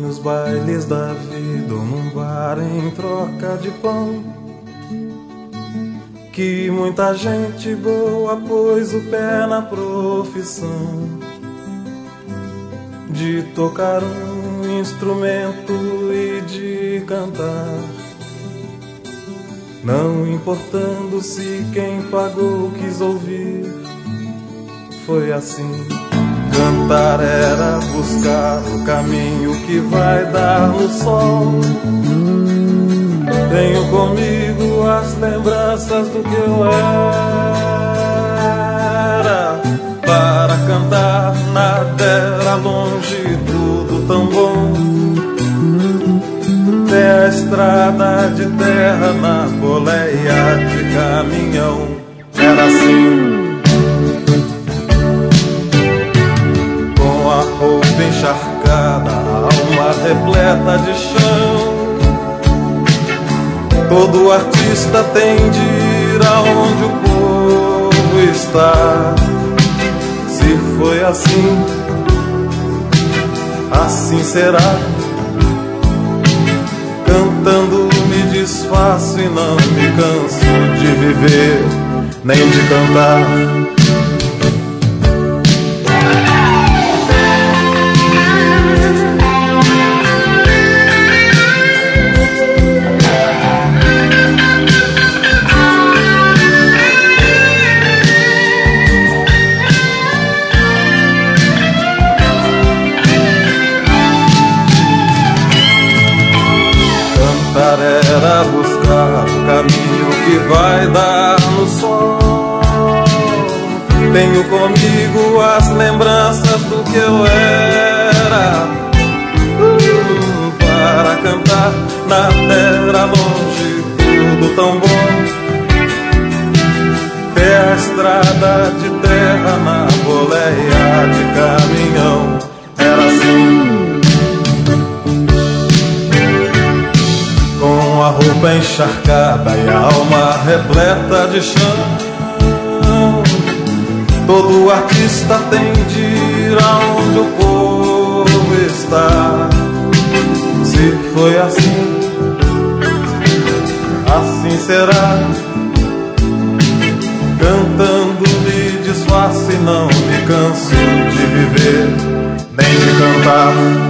nos bailes da vida ou num bar em troca de pão, que muita gente boa pôs o pé na profissão de tocar um instrumento e de cantar, não importando se quem pagou quis ouvir. Foi assim. Cantar era buscar o caminho que vai dar no sol. Tenho comigo as lembranças do que eu era. Para cantar nada era longe, tudo tão bom. Até a estrada de terra na boleia de caminhão. Era assim. A roupa encharcada, a alma repleta de chão. Todo artista tem de ir aonde o povo está. Se foi assim, assim será. Cantando me desfaço e não me canso de viver, nem de cantar. Era buscar o caminho que vai dar no sol. Tenho comigo as lembranças do que eu era. Para cantar na terra longe, tudo tão bom. Até a estrada de terra na boleia de caminhão. Era assim. Com a roupa encharcada e a alma repleta de chão. Todo artista tem de ir aonde o povo está. Se foi assim, assim será. Cantando me desfaço e não me canso de viver, nem de cantar.